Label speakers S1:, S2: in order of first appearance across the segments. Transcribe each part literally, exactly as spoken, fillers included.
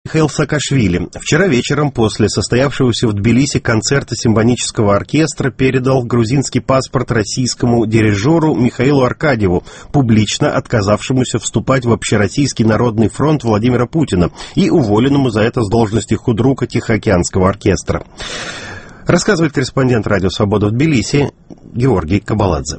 S1: Михаил Саакашвили вчера вечером после состоявшегося в Тбилиси концерта симфонического оркестра передал грузинский паспорт российскому дирижеру Михаилу Аркадьеву, публично отказавшемуся вступать в Общероссийский народный фронт Владимира Путина и уволенному за это с должности худрука Тихоокеанского оркестра. Рассказывает корреспондент «Радио Свобода» в Тбилиси Георгий Кабаладзе.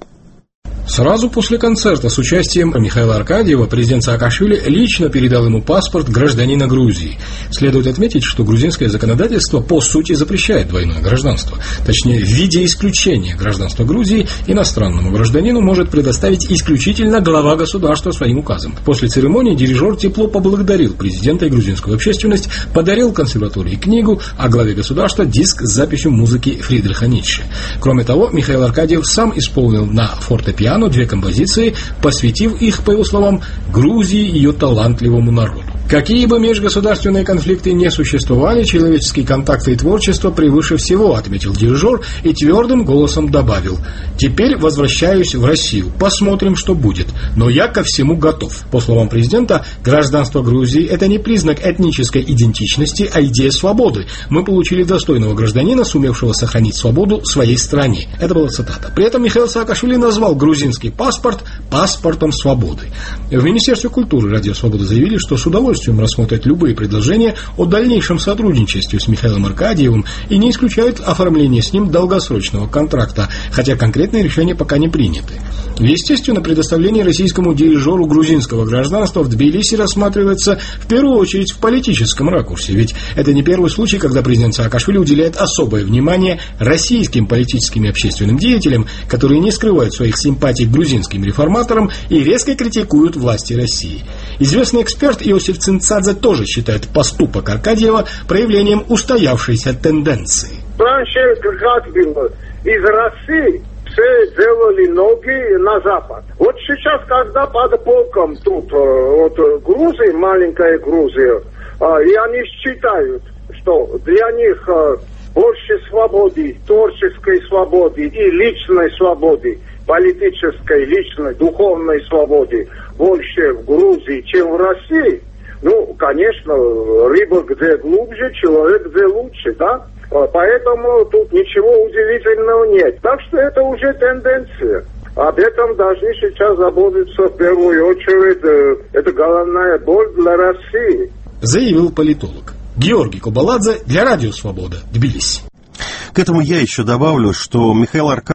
S2: Сразу после концерта с участием Михаила Аркадьева президент Саакашвили лично передал ему паспорт гражданина Грузии. Следует отметить, что грузинское законодательство по сути запрещает двойное гражданство. Точнее, в виде исключения гражданства Грузии иностранному гражданину может предоставить исключительно глава государства своим указом. После церемонии дирижер тепло поблагодарил президента и грузинскую общественность, подарил консерватории книгу, а главе государства диск с записью музыки Фридриха Ницше. Кроме того, Михаил Аркадьев сам исполнил на фортепиано две композиции, посвятив их, по его словам, Грузии и ее талантливому народу. Какие бы межгосударственные конфликты не существовали, человеческие контакты и творчество превыше всего, отметил дирижер и твердым голосом добавил: «Теперь возвращаюсь в Россию, посмотрим, что будет, но я ко всему готов». По словам президента, гражданство Грузии – это не признак этнической идентичности, а идея свободы. Мы получили достойного гражданина, сумевшего сохранить свободу своей стране. Это была цитата. При этом Михаил Саакашвили назвал грузинский паспорт паспортом свободы. В Министерстве культуры «Радио Свобода» заявили, что с удовольствием рассмотрят любые предложения о дальнейшем сотрудничестве с Михаилом Аркадьевым и не исключают оформление с ним долгосрочного контракта, хотя конкретные решения пока не приняты. Естественно, предоставление российскому дирижеру грузинского гражданства в Тбилиси рассматривается в первую очередь в политическом ракурсе, ведь это не первый случай, когда президент Саакашвили уделяет особое внимание российским политическим и общественным деятелям, которые не скрывают своих симпатий к грузинским реформаторам и резко критикуют власти России. Известный эксперт Иосиф Цинцадзе тоже считает поступок Аркадьева проявлением устоявшейся тенденции.
S3: Раньше, как было, из России все делали ноги на запад. Вот сейчас, когда под боком тут вот, Грузия, маленькая Грузия, и они считают, что для них больше свободы, творческой свободы и личной свободы, политической, личной, духовной свободы больше в Грузии, чем в России. Ну, конечно, рыба где глубже, человек где лучше, да? Поэтому тут ничего удивительного нет. Так что это уже тенденция. Об этом должны сейчас заботиться в первую очередь. Это головная боль для России.
S2: Заявил политолог Георгий Кабаладзе для «Радио Свобода», Тбилиси.
S1: К этому я еще добавлю, что Михаил Аркадьев